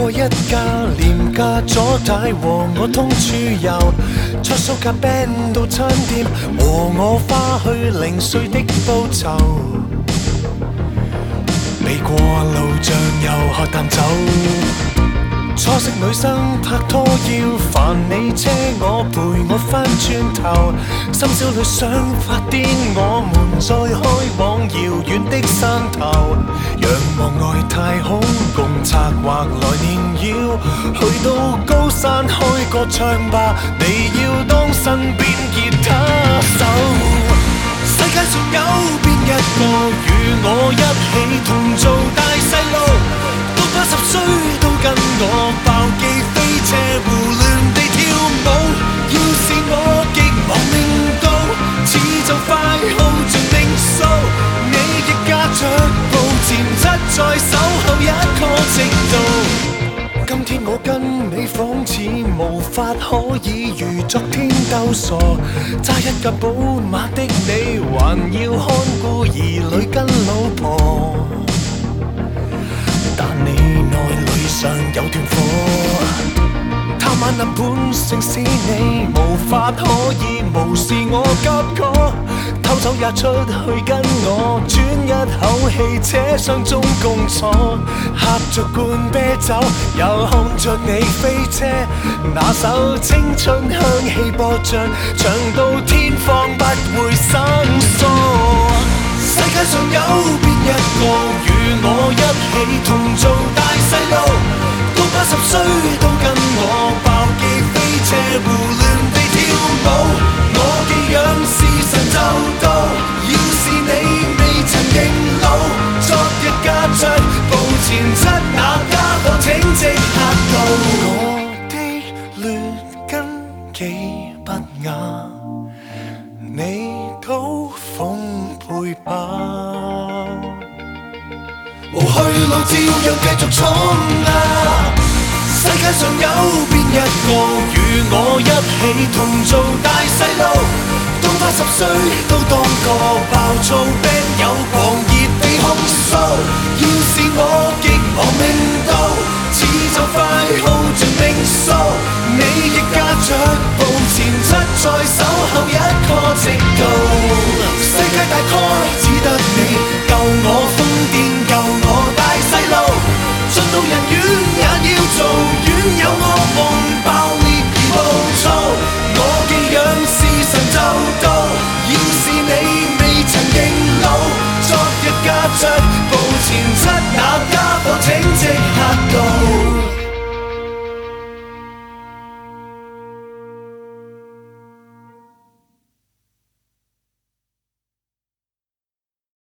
過一家廉價左帶和我通處遊，出蘇格 band 到餐店，和我花去零碎的報酬。你過路像又喝淡酒，初識女生拍拖要煩你車我陪我返轉頭，深宵裏想發癲，我們再開往遙遠的山頭，仰望外太空，共策劃來年要去到高山開個唱吧，你要當身邊吉他手。世界上有邊一個與我一起同做大細路，到80歲都跟我爆機飛車胡亂地跳舞。要是我極亡命到，似就快耗盡命數，你亦駕着步潛質在守候一個直道。今天我跟你仿似無法可以如昨天鬥傻，揸一架寶馬的你還要看顧兒女跟老婆，但你內裏尚有團火，貪玩那本性使你無法可以無視我急過，偷走也出去跟我轉一口氣車廂中共坐，喝着罐啤酒又看着你飛車，那首青春香氣播着，唱到天荒不會生疏。世界上有邊一個與我一起同做大細路，到80歲都跟我爆機飛車胡亂地跳舞，我寄養時辰就到，要是你未曾認老，昨日駕着步前七那家伙請即刻到。我的劣根幾不雅，你都奉陪吧，無去路照樣繼續衝啊！世界上有邊一個與我一起同做大細路，到80歲都當個爆躁 band 有狂熱地控訴。要是我極亡命到，似就快耗盡命數，你亦駕着步前七在守候一個直道。世界大概只得你夠我瘋癲，夠我大細路，進到人院也要做院有惡夢。